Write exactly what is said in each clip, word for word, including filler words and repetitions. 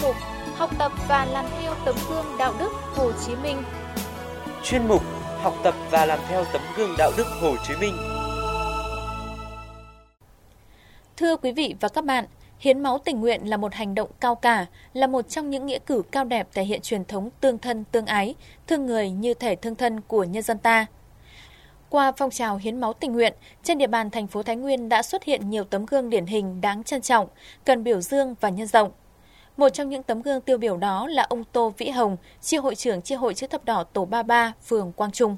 mục Học tập và làm theo tấm gương đạo đức Hồ Chí Minh. Chuyên mục Học tập và làm theo tấm gương đạo đức Hồ Chí Minh. Thưa quý vị và các bạn, hiến máu tình nguyện là một hành động cao cả, là một trong những nghĩa cử cao đẹp thể hiện truyền thống tương thân tương ái, thương người như thể thương thân của nhân dân ta. Qua phong trào hiến máu tình nguyện, trên địa bàn thành phố Thái Nguyên đã xuất hiện nhiều tấm gương điển hình đáng trân trọng, cần biểu dương và nhân rộng. Một trong những tấm gương tiêu biểu đó là ông Tô Vĩ Hồng, chi hội trưởng chi hội chữ thập đỏ tổ ba mươi ba, phường Quang Trung.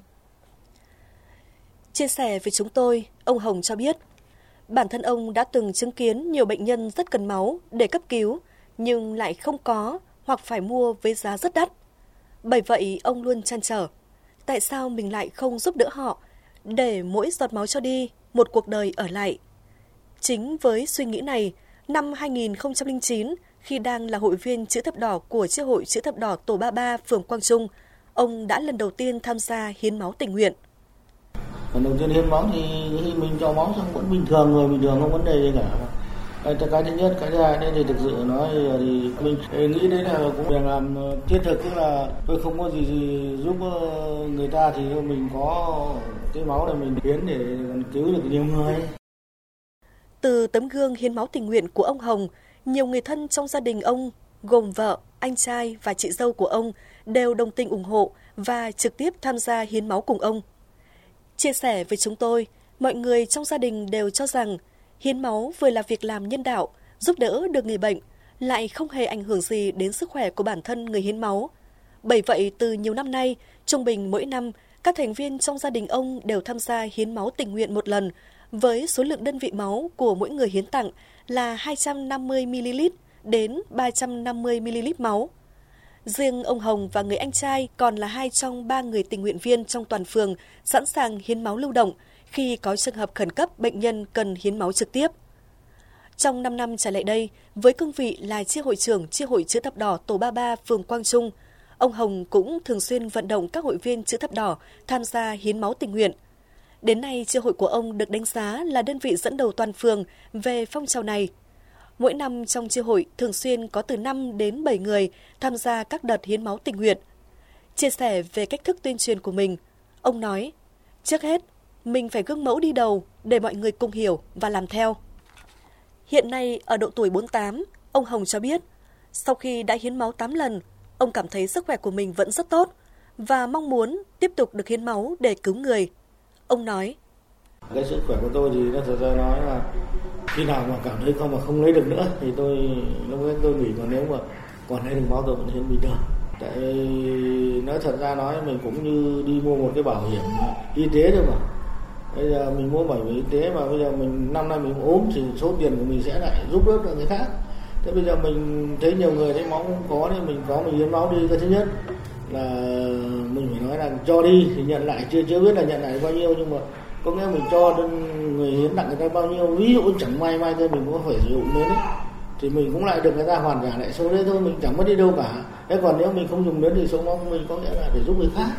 Chia sẻ với chúng tôi, ông Hồng cho biết, bản thân ông đã từng chứng kiến nhiều bệnh nhân rất cần máu để cấp cứu, nhưng lại không có hoặc phải mua với giá rất đắt. Bởi vậy, ông luôn trăn trở, tại sao mình lại không giúp đỡ họ, để mỗi giọt máu cho đi, một cuộc đời ở lại. Chính với suy nghĩ này, năm hai nghìn không trăm lẻ chín, khi đang là hội viên chữ thập đỏ của chi hội chữ thập đỏ tổ ba mươi ba, phường Quang Trung, ông đã lần đầu tiên tham gia hiến máu tình nguyện. Lần đầu tiên hiến máu thì khi mình cho máu xong vẫn bình thường, người bình thường không vấn đề gì cả. Cái, cái thứ nhất, cái thứ hai nên thì thực sự nói thì mình nghĩ đấy là cũng việc làm thiết thực, tức là tôi không có gì, gì giúp người ta thì mình có cái máu để mình hiến để cứu được nhiều người. Từ tấm gương hiến máu tình nguyện của ông Hồng, nhiều người thân trong gia đình ông, gồm vợ, anh trai và chị dâu của ông, đều đồng tình ủng hộ và trực tiếp tham gia hiến máu cùng ông. Chia sẻ với chúng tôi, mọi người trong gia đình đều cho rằng hiến máu vừa là việc làm nhân đạo, giúp đỡ được người bệnh, lại không hề ảnh hưởng gì đến sức khỏe của bản thân người hiến máu. Bởi vậy, từ nhiều năm nay, trung bình mỗi năm, các thành viên trong gia đình ông đều tham gia hiến máu tình nguyện một lần, với số lượng đơn vị máu của mỗi người hiến tặng là hai trăm năm mươi mi-li-lít đến ba trăm năm mươi mi-li-lít máu. Riêng ông Hồng và người anh trai còn là hai trong ba người tình nguyện viên trong toàn phường sẵn sàng hiến máu lưu động khi có trường hợp khẩn cấp bệnh nhân cần hiến máu trực tiếp. Trong năm năm trở lại đây, với cương vị là chi hội trưởng chi hội chữ thập đỏ tổ ba mươi ba, phường Quang Trung, ông Hồng cũng thường xuyên vận động các hội viên chữ thập đỏ tham gia hiến máu tình nguyện. Đến nay, chi hội của ông được đánh giá là đơn vị dẫn đầu toàn phường về phong trào này. Mỗi năm trong chi hội thường xuyên có từ năm đến bảy người tham gia các đợt hiến máu tình nguyện. Chia sẻ về cách thức tuyên truyền của mình, ông nói, trước hết, mình phải gương mẫu đi đầu để mọi người cùng hiểu và làm theo. Hiện nay, ở độ tuổi bốn mươi tám, ông Hồng cho biết, sau khi đã hiến máu tám lần, ông cảm thấy sức khỏe của mình vẫn rất tốt và mong muốn tiếp tục được hiến máu để cứu người. Ông nói, cái sức khỏe của tôi thì nó thật ra nói là khi nào mà cảm thấy không mà không lấy được nữa thì tôi lúc đấy tôi nghỉ, còn nếu mà còn lấy được máu tôi vẫn hiến bình thường. Tại nói thật ra nói mình cũng như đi mua một cái bảo hiểm y tế thôi mà. Bây giờ mình mua bảo hiểm y tế mà bây giờ mình năm nay mình ốm thì số tiền của mình sẽ lại giúp đỡ được người khác. Thế bây giờ mình thấy nhiều người thấy máu không có thì mình có mình hiến máu đi. Cái thứ nhất là mình phải nói là cho đi thì nhận lại, chưa chưa biết là nhận lại bao nhiêu, nhưng mà có nghĩa mình cho người hiến tặng người ta bao nhiêu, ví dụ chẳng may mai thôi mình cũng phải sử dụng đến đấy thì mình cũng lại được người ta hoàn trả lại số đấy thôi, mình chẳng mất đi đâu cả. Thế còn nếu mình không dùng đến thì số máu của mình có nghĩa là để giúp người khác.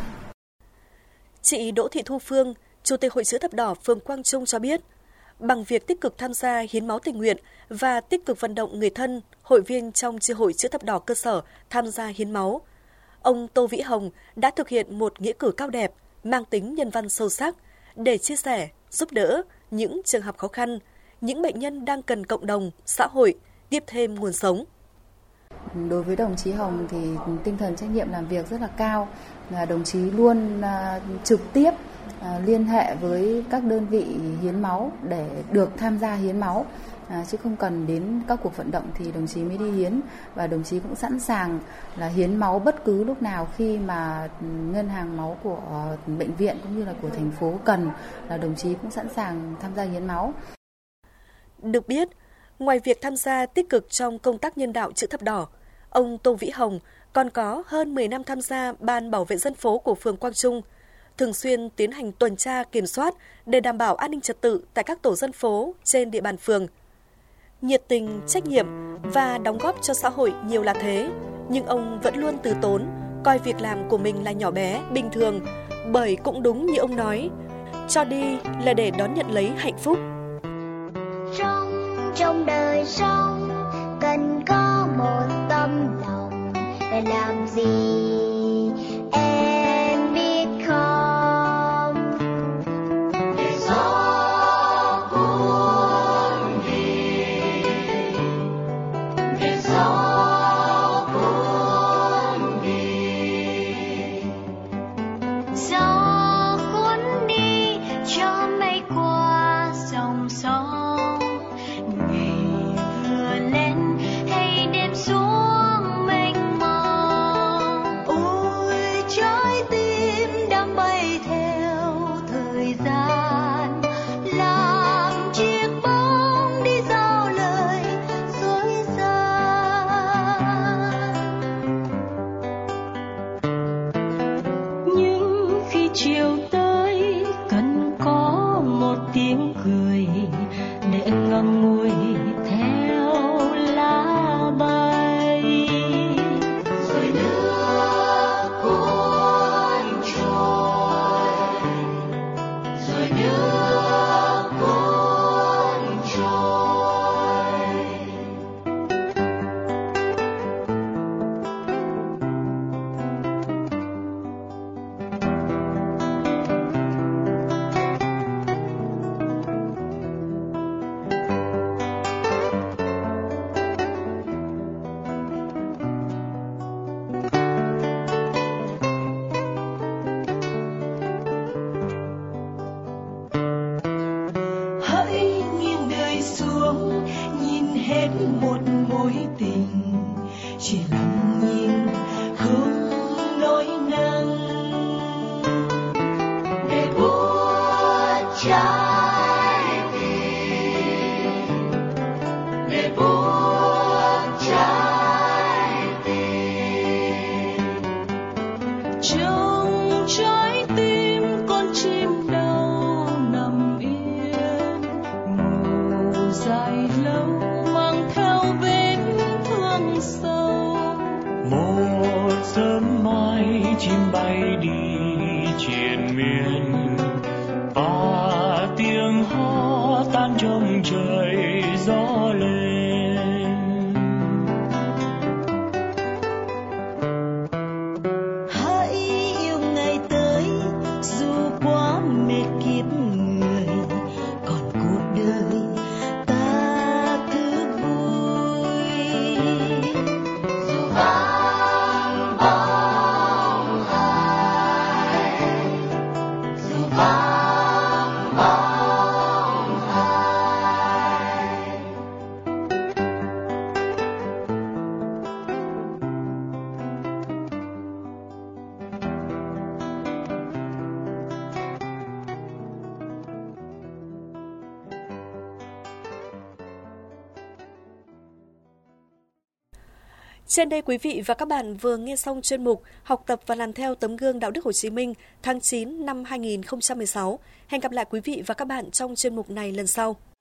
Chị Đỗ Thị Thu Phương, Chủ tịch Hội chữ thập đỏ phường Quang Trung cho biết, bằng việc tích cực tham gia hiến máu tình nguyện và tích cực vận động người thân, hội viên trong chi hội chữ thập đỏ cơ sở tham gia hiến máu, ông Tô Vĩ Hồng đã thực hiện một nghĩa cử cao đẹp, mang tính nhân văn sâu sắc để chia sẻ, giúp đỡ những trường hợp khó khăn, những bệnh nhân đang cần cộng đồng, xã hội tiếp thêm nguồn sống. Đối với đồng chí Hồng thì tinh thần trách nhiệm làm việc rất là cao, là đồng chí luôn uh, trực tiếp uh, liên hệ với các đơn vị hiến máu để được tham gia hiến máu, uh, chứ không cần đến các cuộc vận động thì đồng chí mới đi hiến, và đồng chí cũng sẵn sàng là hiến máu bất cứ lúc nào khi mà ngân hàng máu của uh, bệnh viện cũng như là của thành phố cần, là đồng chí cũng sẵn sàng tham gia hiến máu. Được biết, ngoài việc tham gia tích cực trong công tác nhân đạo chữ thập đỏ, ông Tô Vĩ Hồng còn có hơn mười năm tham gia Ban bảo vệ dân phố của phường Quang Trung, thường xuyên tiến hành tuần tra kiểm soát để đảm bảo an ninh trật tự tại các tổ dân phố trên địa bàn phường. Nhiệt tình, trách nhiệm và đóng góp cho xã hội nhiều là thế, nhưng ông vẫn luôn từ tốn, coi việc làm của mình là nhỏ bé, bình thường, bởi cũng đúng như ông nói, cho đi là để đón nhận lấy hạnh phúc. Trong, trong đời sống cần có một tâm là làm gì. Em biết không, để gió cuốn đi, để gió cuốn đi, gió cuốn đi cho mây qua dòng sông. Ngày vừa lên hay đêm xuống mênh mông, ôi trái tim đang bay theo thời gian, làm chiếc bóng đi giao lời dối gian. Nhưng khi chiều tới cần có một tiếng cười để ngậm ngùi theo lá bay, rồi nước cuốn trôi, rồi nước cuốn trôi. Hãy nghiêng đời xuống, nhìn hết một mối tình, chỉ lặng nhìn không nói năng, để buốt trái tim, để buốt trái tim. Trong trái tim con chim đâu nằm yên, ngủ dài lâu mang theo vết thương sâu. Một sớm mai chim bay đi triền miên, và tiếng hót tan trong trời gió lên. Hãy yêu ngày tới dù quá mệt kiếp người, còn cuộc đời ta cứ vui. Dù vắng bóng ai, dù vắng bóng ai. Trên đây quý vị và các bạn vừa nghe xong chuyên mục Học tập và làm theo tấm gương đạo đức Hồ Chí Minh tháng chín năm hai nghìn không trăm mười sáu. Hẹn gặp lại quý vị và các bạn trong chuyên mục này lần sau.